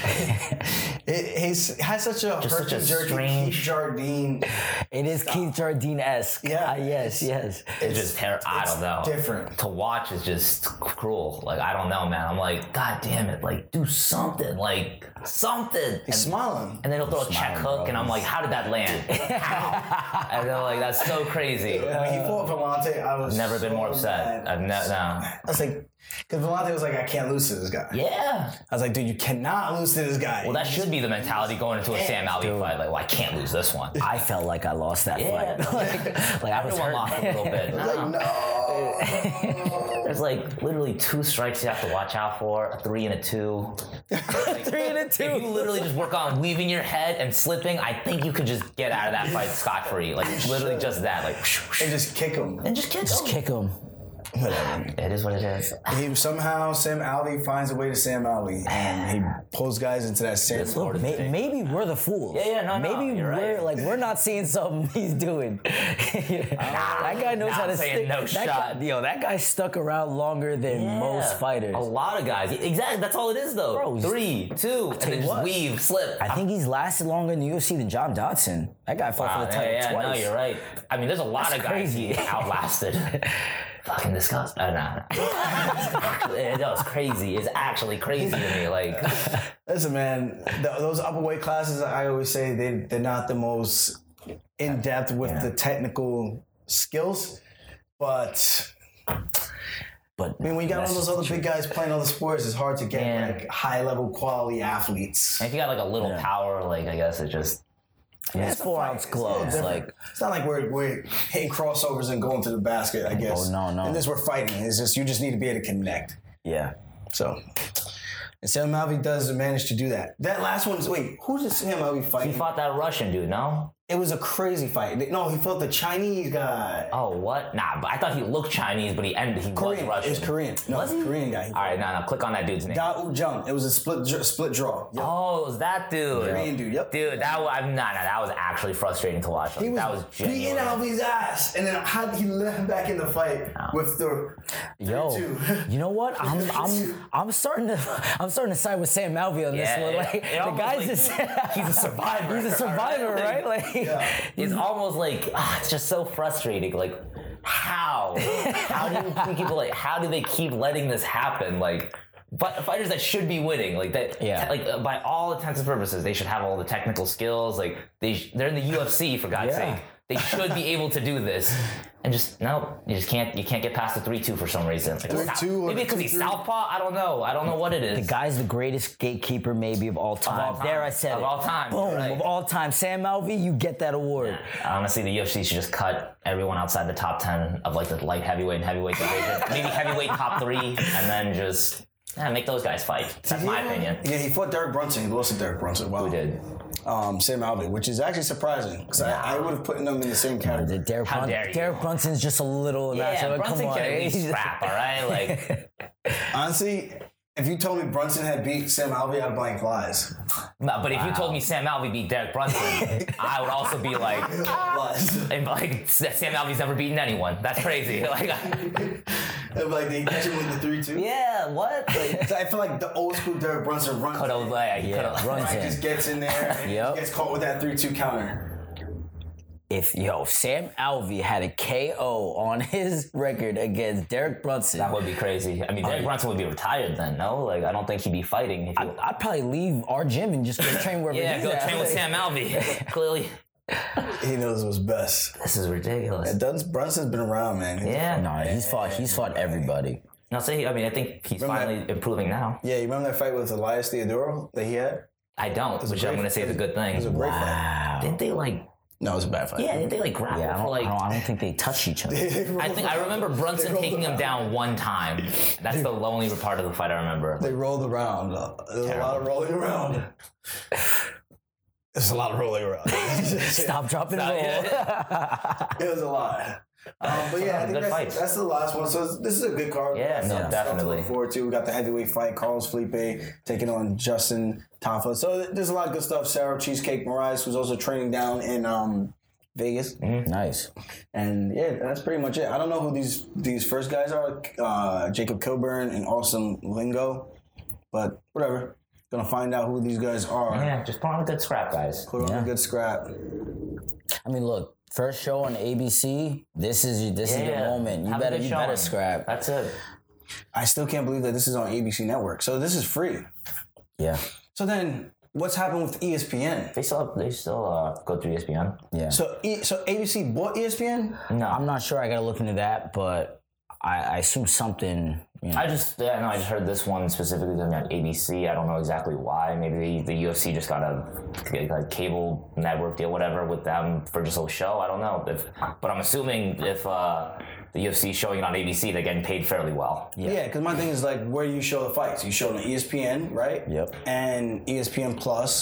It has such a Just such a herky-jerky strange- Keith Jardine. It is Keith Jardine-esque. Yeah. Yes. It's just terrible. I don't know. different. To watch is just cruel. Like I don't know, man. I'm like, God damn it! Like do something. Like something. He's smiling. And then he'll throw a check hook, and I'm like, how did that land? How? And they're like, that's so crazy. When he fought Vellante, I was Never been so more upset. mad. I've never. No. I was like, because Vellante was like, I can't lose to this guy. Yeah. I was like, dude, you cannot lose to this guy. Well, that should be the mentality going into a Sam Alvey fight. Like, well, I can't lose this one. I felt like I lost that Yeah. fight. like I was Everyone hurt. lost a little bit. like, no. There's like literally 2 strikes you have to watch out for, a 3 and a 2. 3 and a 2. If you literally just work on weaving your head and slipping, I think you could just get out of that fight scot-free. Like literally just that. Like And just kick him. and just kick Just him. kick him. Whatever. It is what it is. Somehow Sam Alvey finds a way to Sam Alvey, and he pulls guys into that Sam. Look, maybe we're the fools. No, maybe you're we're right. like we're not seeing something he's doing. That guy knows how to saying no shot. That guy stuck around longer than most fighters. A lot of guys. Exactly. That's all it is, though. Bro, 3, 2, and then just weave, slip. I think he's lasted longer in the UFC than John Dodson. That guy fought for the title twice. No, you're right. I mean, there's a lot of guys crazy. he outlasted. Fucking disgusting. Nah. It's crazy. It's actually crazy to me. Like, Listen, man, those upper weight classes, I always say they're not the most in depth with the technical skills, but. But I mean, when you got all those other big guys playing other sports, it's hard to get like high level quality athletes. and if you got like a little power, like I guess it just. it's 4-ounce gloves. Like It's not like we're hitting crossovers and going to the basket, I guess. no. And this we're fighting. It's just you just need to be able to connect. yeah. So, and Sam Alvey does manage to do that. That last one's who did Sam Alvey fight? He fought that Russian dude, no? It was a crazy fight. No, he fought the Chinese guy. Oh, what? Nah, but I thought he looked Chinese, but he was Korean. Russian. It was Korean. No, Was it's a he? Korean guy. All right, now click on that dude's name. Da Woo Jung. It was a split draw. Yep. Oh, it was that dude. Korean dude. Yep. Dude, that was actually frustrating to watch. Like, He was, that was beating genuine. Alvey's ass, and then how he let him back in the fight with the 3-2. You know what? I'm starting to side with Sam Alvey on this one. Like the guy's he's a survivor. he's a survivor, right? Like It's almost like it's just so frustrating. Like how do people like how do they keep letting this happen? Like fighters that should be winning, like that, like by all intents and purposes, they should have all the technical skills. Like they're in the UFC for God's sake. They should be able to do this, and just no, you can't get past the 3-2 for some reason. Like, 3-2 or maybe because he's southpaw. I don't know what it is. the guy's the greatest gatekeeper maybe of all time. time. There I said Of it. all time, Boom, right. of all time. Sam Alvey, you get that award. Honestly, the UFC should just cut everyone outside the top 10 of like the light heavyweight and heavyweight division. Maybe heavyweight top 3, and then just make those guys fight. That's my opinion. Yeah, he fought Derek Brunson. He lost to Derek Brunson. Wow. Who did? Sam Alvey, which is actually surprising because I would have put them in the same category. How dare you. Derek Brunson's just a little. Yeah, Brunson come on. can at least rap, all right? Like, Honestly, if you told me Brunson had beat Sam Alvey, I'd blank lies. no, but if you told me Sam Alvey beat Derek Brunson, I would also be like, Lies. and like Sam Alvey's never beaten anyone. That's crazy. Like, Like they catch him with the 3-2. yeah, what? Like, So I feel like the old school Derek Brunson runs. could have, like, Yeah, could've- runs He in. just gets in there and Yep. gets caught with that 3-2 counter. If Sam Alvey had a KO on his record against Derek Brunson, That would be crazy. I mean, Derek Brunson would be retired then, no? Like, I don't think he'd be fighting. If he, I'd probably leave our gym and just go train wherever yeah, he's go at. train with Sam Alvey. Clearly, He knows what's best. this is ridiculous. Brunson's been around, man. Yeah. No, he's fought everybody. No, I mean, I think he's Remember finally improving now. Yeah, you remember that fight with Elias Theodoro that he had? I don't, which I'm going to say is a good It was a thing. great fight. Wow. Didn't they like? No, it was a bad fight. Yeah, didn't they like grapple Yeah, for like? I don't think they touch each other. I remember Brunson taking him down one time. That's the only part of the fight I remember. They rolled around. There was a lot of rolling around. There's a lot of rolling around. Stop, drop, and roll. It was a lot. But yeah, I think Good fights. that's the last one. So this is a good card. Yeah, no, Stuff to definitely. look forward to. We got the heavyweight fight, Carlos Felipe taking on Justin Tafa. So there's a lot of good stuff. Sarah Cheesecake Moraes was also training down in Vegas. Nice. And yeah, that's pretty much it. I don't know who these first guys are, Jacob Kilburn and Austin Lingo, but whatever. Gonna find out who these guys are. Yeah, just put on a good scrap, guys. Put on a good scrap. I mean, look, first show on ABC. This is the moment. You Have a better good showing. scrap. That's it. I still can't believe that this is on ABC Network. So this is free. Yeah. So then, what's happened with ESPN? They still go through ESPN. Yeah. So ABC bought ESPN? No, I'm not sure. I gotta look into that, but I assume something. You know, I just heard this one specifically on ABC. I don't know exactly why. Maybe the UFC just got a cable network deal, whatever, with them for just a show. I don't know. But I'm assuming if the UFC is showing it on ABC, they're getting paid fairly well. Yeah, because my thing is like, where do you show the fights? You show it on ESPN, right? Yep. And ESPN Plus,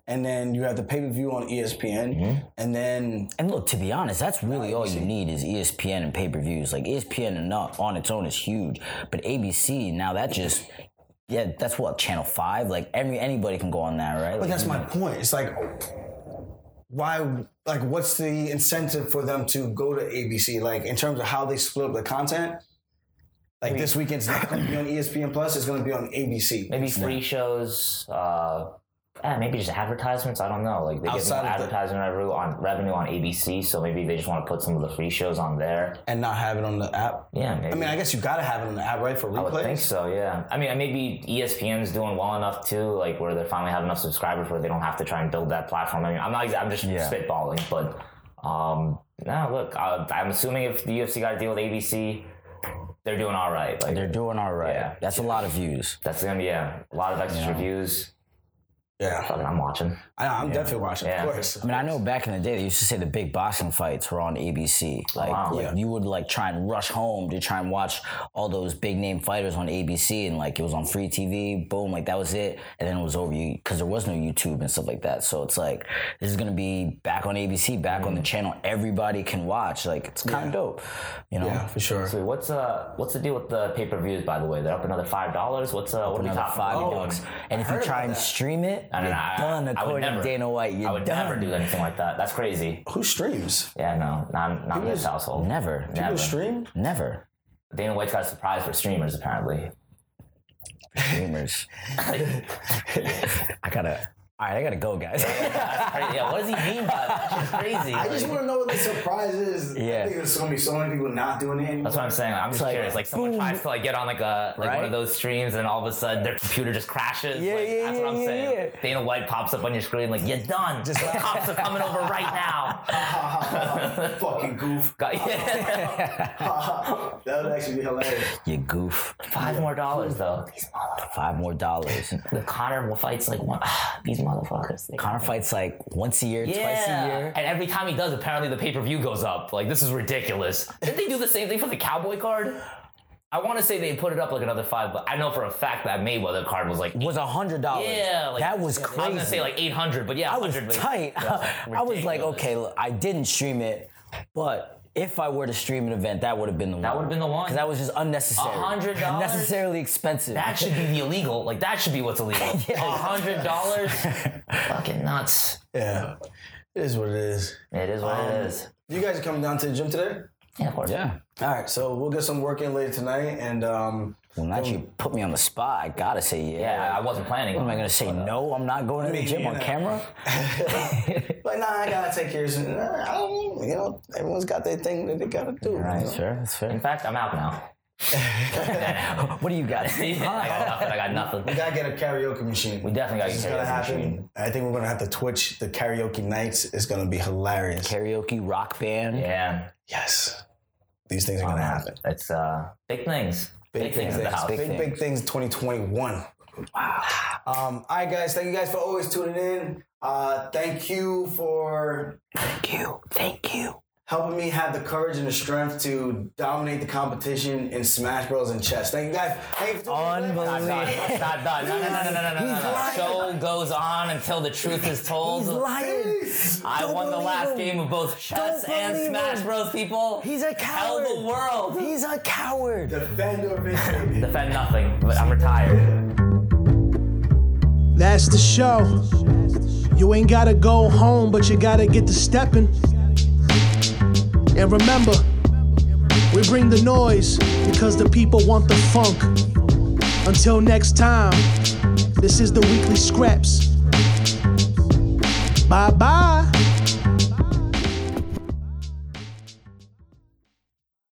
and then you have the pay-per-view on ESPN, and then... And look, to be honest, that's really all you need is ESPN and pay-per-views. Like, ESPN enough on its own is huge, but ABC, now that just... Yeah, that's what, Channel 5? Like, anybody can go on that, right? But Like, that's my point. It's like, why... Like, what's the incentive for them to go to ABC? Like, in terms of how they split up the content? Like, this weekend's not going to be on ESPN Plus. It's going to be on ABC. Maybe free shows. Maybe just advertisements. I don't know. Like they get more advertising revenue on ABC, so maybe they just want to put some of the free shows on there and not have it on the app. Yeah, maybe. I mean, I guess you gotta have it on the app, right, for replays. I would think so. Yeah. I mean, maybe ESPN's doing well enough too, like where they finally have enough subscribers where they don't have to try and build that platform. I mean, I'm just spitballing, but no. Look, I'm assuming if the UFC got a deal with ABC. They're doing all right. Like, they're doing all right. Yeah. That's a lot of views. That's gonna be a lot of extra views. Yeah. I'm watching. I'm definitely watching, of course. I mean, I know back in the day, they used to say the big boxing fights were on ABC. Like, you would, like, try and rush home to try and watch all those big-name fighters on ABC, and, like, it was on free TV, boom, like, that was it, and then it was over, because there was no YouTube and stuff like that. So it's like, this is going to be back on ABC, back on the channel everybody can watch. Like, it's kind of dope, you know? Yeah, for sure. So what's the deal with the pay-per-views, by the way? They're up another $5? What are we talking about? $5. And if you try and stream it, you're done, according to Dana White. I would never do anything like that. That's crazy. Who streams? Yeah, no, not in this household. Never. People stream? Never. Dana White's got a surprise for streamers, apparently. Streamers. I gotta go, guys. Yeah, what does he mean by that? That's crazy. I just want to know what the surprise is. Yeah. I think there's going to be so many people not doing it anymore. That's what I'm saying. I'm just curious. Like, someone tries to, like, get on, like, one of those streams, and all of a sudden, their computer just crashes. That's what I'm saying. Yeah. Dana White pops up on your screen, like, you're done. Just the cops are coming over right now. Fucking goof. That would actually be hilarious. You goof. $5 more, though. These motherfuckers. $5 more. The Conor fights, like, these motherfuckers. Conor fights, like, once a year, twice a year. And every time he does, apparently the pay-per-view goes up. Like, this is ridiculous. Didn't they do the same thing for the Cowboy card? I want to say they put it up like another $5, but I know for a fact that Mayweather card was like... Was $100. Yeah. Like, that was crazy. I was going to say like $800, but yeah, I was 100. tight. I was like, okay, look, I didn't stream it, but... If I were to stream an event, that would have been the one. That would have been the one. Because that was just unnecessary. $100? Unnecessarily expensive. That should be the illegal. Like, that should be what's illegal. $100? Fucking nuts. Yeah. It is what it is. It is what it is. You guys are coming down to the gym today? Yeah, of course. Yeah. All right, so we'll get some work in later tonight, and well, now that you put me on the spot, I gotta say yeah. I wasn't planning. What am I gonna say? No, I'm not going to the gym on camera. Like, I gotta take care of some. I don't know. Everyone's got their thing that they gotta do. Right, that's fair. In fact, I'm out now. What do you got? I got nothing. We gotta get a karaoke machine. We definitely gotta get a karaoke machine. I think we're gonna have to Twitch the karaoke nights. It's gonna be hilarious. Karaoke rock band. Yeah. Yes. These things are gonna happen. It's big things. Big things in the house. Big things 2021. Wow. All right, guys. Thank you guys for always tuning in. Thank you for helping me have the courage and the strength to dominate the competition in Smash Bros. And chess. Thank you guys. Thank you for Unbelievable. It's not done. No. Show goes on until the truth is told. He's lying. I won the last game of both chess and Smash Bros. People. He's a coward. Tell the world. He's a coward. Defend or vacate. Defend nothing, but I'm retired. That's the show. You ain't gotta go home, but you gotta get to stepping. And remember, we bring the noise because the people want the funk. Until next time, this is the Weekly Scraps. Bye-bye.